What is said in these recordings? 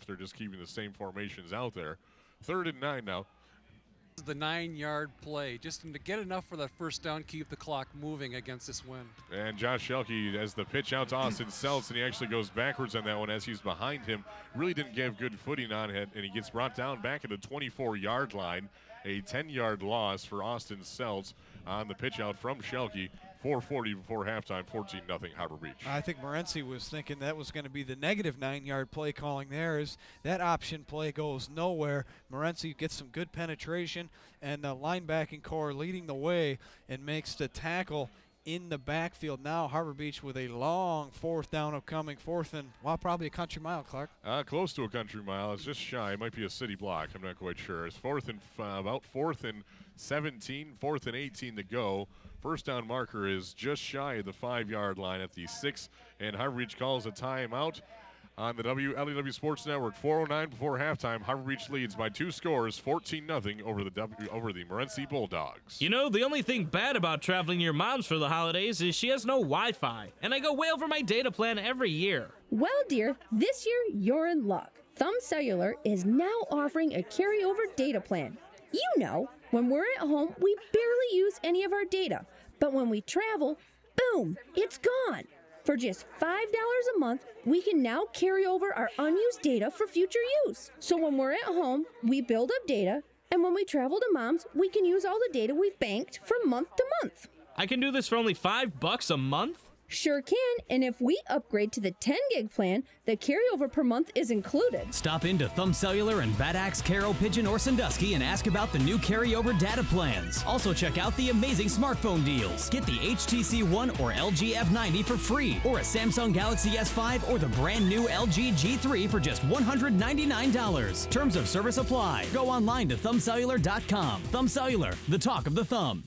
if they're just keeping the same formations out there. 3rd and 9 now. The 9-yard play, just to get enough for that first down, keep the clock moving against this wind. And Josh Shelke as the pitch out to Austin Seltz, and he actually goes backwards on that one as he's behind him. Really didn't give good footing on it, and he gets brought down back at the 24-yard line. A 10-yard loss for Austin Seltz on the pitch out from Shelke. 4:40 before halftime, 14-0 Harbor Beach. I think Morency was thinking that was going to be the negative 9-yard play calling there. Is that option play goes nowhere. Morency gets some good penetration, and the linebacking core leading the way and makes the tackle in the backfield. Now Harbor Beach with a long 4th down upcoming, 4th and, well, probably a country mile, Clark. Close to a country mile. It's just shy. It might be a city block. I'm not quite sure. It's about 4th and 17, 4th and 18 to go. First down marker is just shy of the 5-yard line at the 6, and Harbor Beach calls a timeout on the WLEW Sports Network. 4:09 before halftime. Harbor Beach leads by 2 scores, 14-0 over the Morency Bulldogs. You know, the only thing bad about traveling to your mom's for the holidays is she has no Wi-Fi, and I go way over my data plan every year. Well, dear, this year you're in luck. Thumb Cellular is now offering a carryover data plan. You know, when we're at home, we barely use any of our data. But when we travel, boom, it's gone. For just $5 a month, we can now carry over our unused data for future use. So when we're at home, we build up data, and when we travel to Mom's, we can use all the data we've banked from month to month. I can do this for only $5 a month? Sure can, and if we upgrade to the 10 gig plan, the carryover per month is included. Stop into Thumb Cellular in Bad Axe, Carroll, Pigeon, or Sandusky and ask about the new carryover data plans. Also check out the amazing smartphone deals. Get the HTC One or LG F90 for free, or a Samsung Galaxy S5 or the brand new LG G3 for just $199. Terms of service apply. Go online to thumbcellular.com. Thumb Cellular, the talk of the thumb.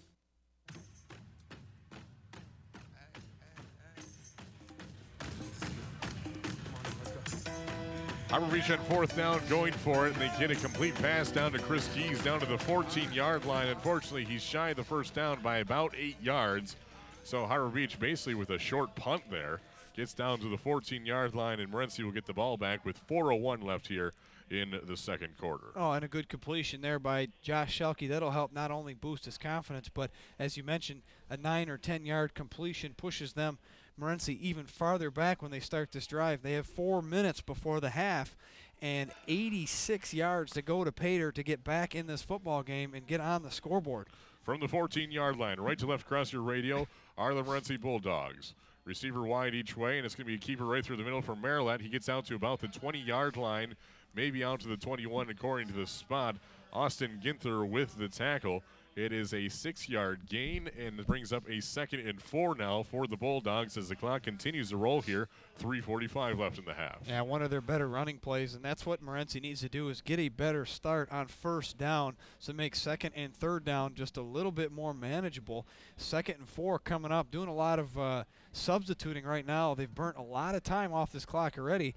Harbor Beach on 4th down, going for it, and they get a complete pass down to Chris Keys down to the 14-yard line. Unfortunately, he's shy of the first down by about 8 yards. So Harbor Beach basically with a short punt there gets down to the 14-yard line, and Morency will get the ball back with 4:01 left here in the second quarter. Oh, and a good completion there by Josh Shelke. That'll help not only boost his confidence, but as you mentioned, a 9 or 10-yard completion pushes them, Morency, even farther back when they start this drive. They have 4 minutes before the half and 86 yards to go to Pater to get back in this football game and get on the scoreboard. From the 14-yard line, right to left across your radio, are the Morency Bulldogs. Receiver wide each way, and it's going to be a keeper right through the middle for Maryland. He gets out to about the 20-yard line, maybe out to the 21 according to the spot. Austin Ginther with the tackle. It is a 6-yard gain, and it brings up a 2nd and 4 now for the Bulldogs as the clock continues to roll here. 3:45 left in the half. Yeah, one of their better running plays, and that's what Morency needs to do is get a better start on first down to make 2nd and 3rd down just a little bit more manageable. 2nd and 4 coming up, doing a lot of substituting right now. They've burnt a lot of time off this clock already.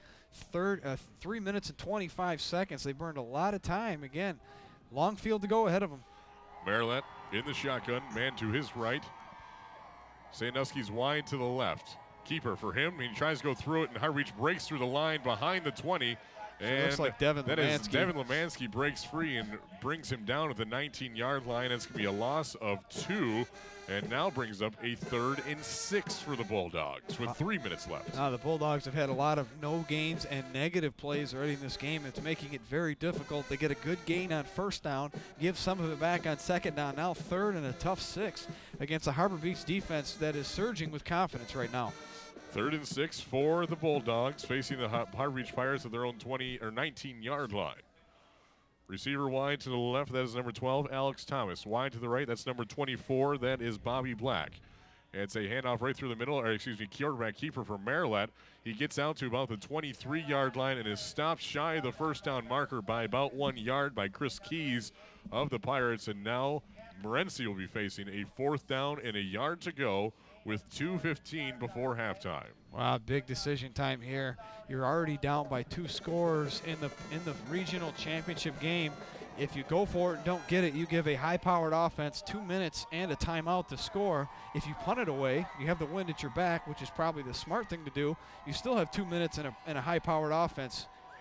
3 minutes and 25 seconds. They burned a lot of time. Again, long field to go ahead of them. Maryland in the shotgun, man to his right. Sandusky's wide to the left. Keeper for him. He tries to go through it, and Harbor Beach breaks through the line behind the 20. And looks like Devin Lemansky. Devin Lemansky breaks free and brings him down at the 19-yard line. It's going to be a loss of 2, and now brings up a 3rd and 6 for the Bulldogs with 3 minutes left. The Bulldogs have had a lot of no gains and negative plays already in this game. It's making it very difficult. They get a good gain on first down, give some of it back on second down. Now 3rd and a tough 6 against a Harbor Beach defense that is surging with confidence right now. 3rd and 6 for the Bulldogs, facing the Harbor Beach Pirates at their own 20 or 19-yard line. Receiver wide to the left, that is number 12, Alex Thomas. Wide to the right, that's number 24, that is Bobby Black. It's a handoff right through the middle, quarterback keeper for Maryland. He gets out to about the 23-yard line and is stopped shy of the first down marker by about 1 yard by Chris Keys of the Pirates. And now Morency will be facing a 4th down and a yard to go with 2:15 before halftime. Wow, big decision time here. You're already down by 2 scores in the regional championship game. If you go for it and don't get it, you give a high-powered offense 2 minutes and a timeout to score. If you punt it away, you have the wind at your back, which is probably the smart thing to do. You still have 2 minutes and a high-powered offense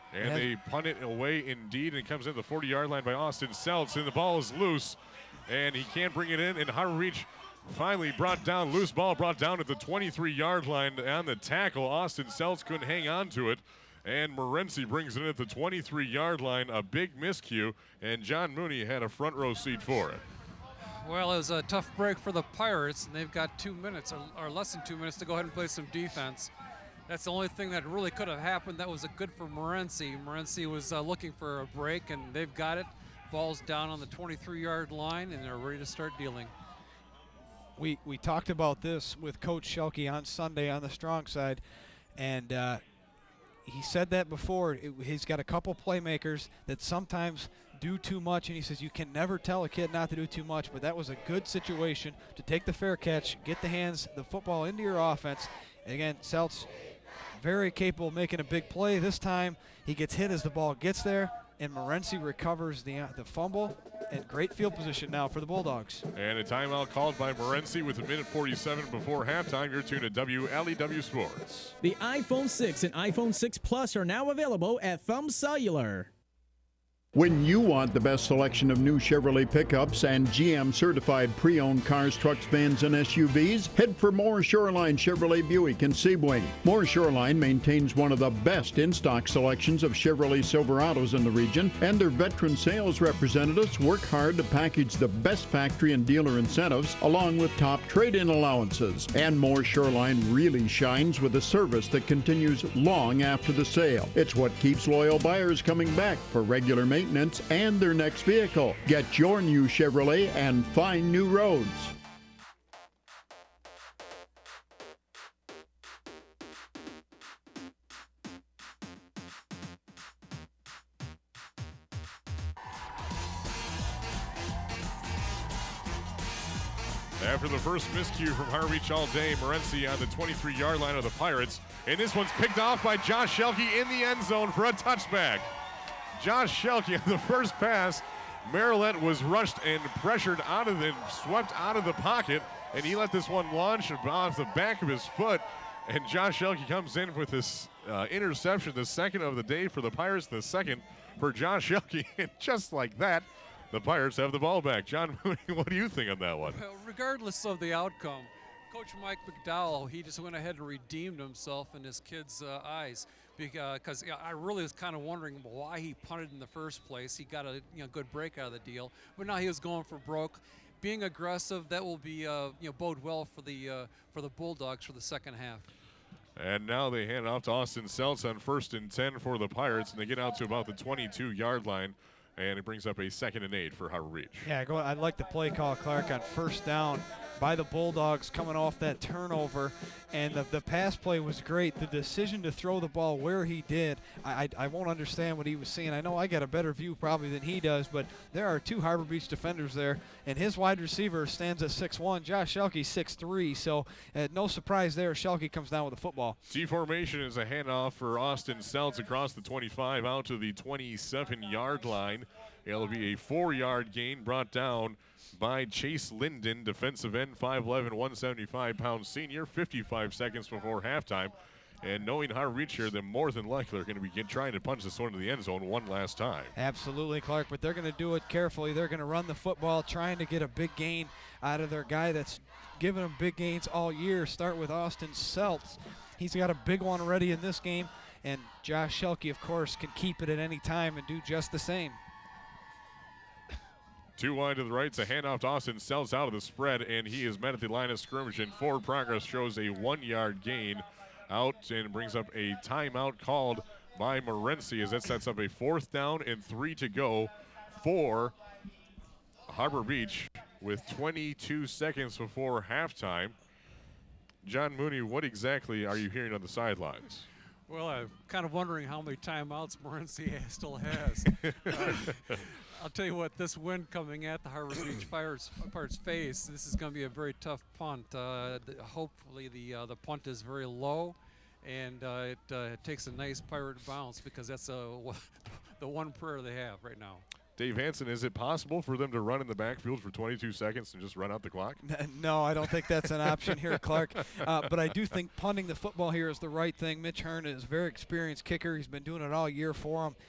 And they punt it away indeed, and it comes in the 40-yard line by Austin Seltz, and the ball is loose, and he can't bring it in, and Harbor Beach finally brought down, loose ball brought down at the 23-yard line on the tackle. Austin Seltz couldn't hang on to it, and Morency brings it in at the 23-yard line, a big miscue, and John Mooney had a front row seat for it. Well, it was a tough break for the Pirates, and they've got 2 minutes or less than 2 minutes to go ahead and play some defense. That's the only thing that really could have happened. That was good for Morency. Morency was looking for a break, and they've got it. Ball's down on the 23-yard line, and they're ready to start dealing. We talked about this with Coach Schelke on Sunday on the strong side, and he said that before. He's got a couple playmakers that sometimes do too much, and he says you can never tell a kid not to do too much, but that was a good situation to take the fair catch, get the football into your offense. And again, Seltz very capable of making a big play. This time he gets hit as the ball gets there, and Morency recovers the fumble, and great field position now for the Bulldogs. And a timeout called by Morency with 1:47 before halftime. You're tuned to WLEW Sports. The iPhone 6 and iPhone 6 Plus are now available at Thumb Cellular. When you want the best selection of new Chevrolet pickups and GM certified pre-owned cars, trucks, vans, and SUVs, head for Moore Shoreline Chevrolet Buick in Seaway. Moore Shoreline maintains one of the best in-stock selections of Chevrolet Silverados in the region, and their veteran sales representatives work hard to package the best factory and dealer incentives along with top trade-in allowances. And Moore Shoreline really shines with a service that continues long after the sale. It's what keeps loyal buyers coming back for regular maintenance and their next vehicle. Get your new Chevrolet and find new roads. After the first miscue from Harbor Beach all day, Morency on the 23-yard line of the Pirates, and this one's picked off by Josh Schelke in the end zone for a touchback. Josh Schelke on the first pass. Maryland was rushed and pressured swept out of the pocket, and he let this one launch off the back of his foot. And Josh Schelke comes in with this interception, the second of the day for the Pirates, the second for Josh Schelke. And just like that, the Pirates have the ball back. John Mooney, what do you think on that one? Well, regardless of the outcome, Coach Mike McDowell, he just went ahead and redeemed himself in his kids' eyes. Because I really was kind of wondering why he punted in the first place. He got a good break out of the deal, but now he was going for broke, being aggressive. That will be bode well for the Bulldogs for the second half. And now they hand off to Austin Seltz on 1st and 10 for the Pirates, and they get out to about the 22-yard line, and it brings up a 2nd and 8 for Harbor Beach. Yeah, I like the play call, Clark, on first down by the Bulldogs coming off that turnover, and the pass play was great. The decision to throw the ball where he did, I won't understand what he was seeing. I know I got a better view probably than he does, but there are two Harbor Beach defenders there, and his wide receiver stands at 6'1". Josh Schelke 6'3", so no surprise there. Schelke comes down with the football. T formation is a handoff for Austin Seltz across the 25 out to the 27-yard line. It'll be a 4-yard gain brought down by Chase Linden, defensive end, 5'11", 175-pound senior, 55 seconds before halftime. And knowing Harbor Beach here, they're more than likely going to be trying to punch this one into the end zone one last time. Absolutely, Clark, but they're going to do it carefully. They're going to run the football, trying to get a big gain out of their guy that's given them big gains all year. Start with Austin Seltz. He's got a big one already in this game, and Josh Schelke, of course, can keep it at any time and do just the same. Too wide to the right, it's a handoff to Austin Seltz out of the spread, and he is met at the line of scrimmage, and forward progress shows a 1-yard gain out and brings up a timeout called by Morency as that sets up a 4th down and 3 to go for Harbor Beach with 22 seconds before halftime. John Mooney, what exactly are you hearing on the sidelines? Well, I'm kind of wondering how many timeouts Morency still has. I'll tell you what, this wind coming at the Harbor Beach Pirates face, this is going to be a very tough punt. Hopefully the punt is very low, and it takes a nice Pirate bounce, because that's the one prayer they have right now. Dave Hansen, is it possible for them to run in the backfield for 22 seconds and just run out the clock? No, I don't think that's an option here, Clark. But I do think punting the football here is the right thing. Mitch Hearn is a very experienced kicker. He's been doing it all year for him.